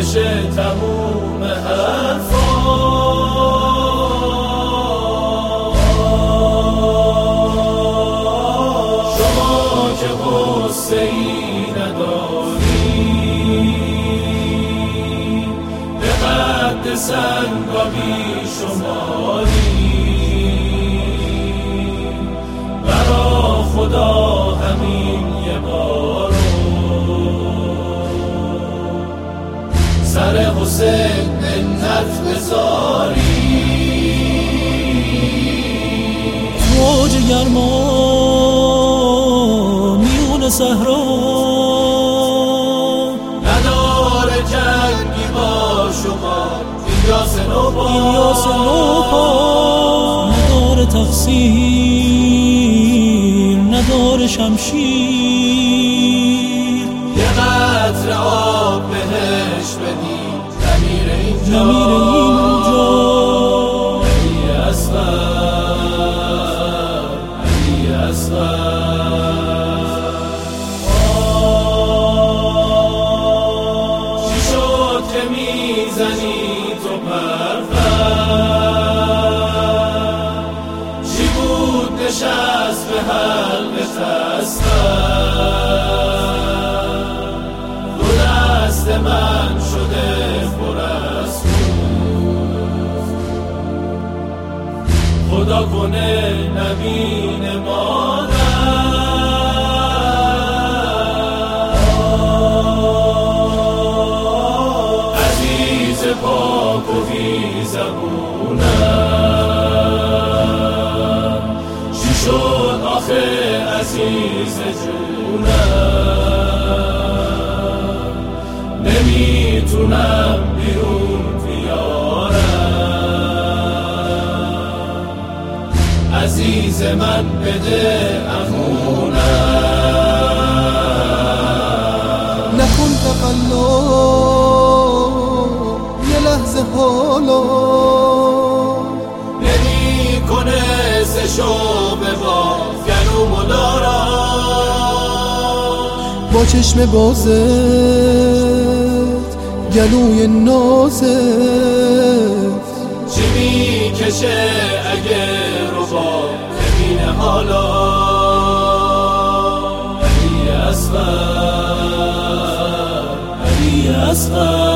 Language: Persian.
بشه تموم حرفا. شما که غصه ای نداری به قد سنگا بی شماری، برا خدا همین یه بارو سر حسین منت بذاری. موج گرما میون صحرا نداره جنگی با شما الیاس نوپا، نداره تقصیر نداره شمشیر، یه قطره آب بهش بدید نمیره اینجا. علی اصغر، علی اصغر. چی شد که میزنی تو پرفر؟ چی بود نشست به حلق تستر؟ دو دست من شده پر از خون، خدا کنه نبین مادر. عزیز پاک و بی زبونم، چی شد آخه عزیز جونم؟ نمیتونم بیرون بیارم، عزیز من بده امونم. نکن تقلا یه لحظه حالا، نمی کنه سشو به با گلومو دارم، با چشم بازت گلوی نازت چی میکشه اگه رو با ببینه حالا. علی اصغر، علی اصغر.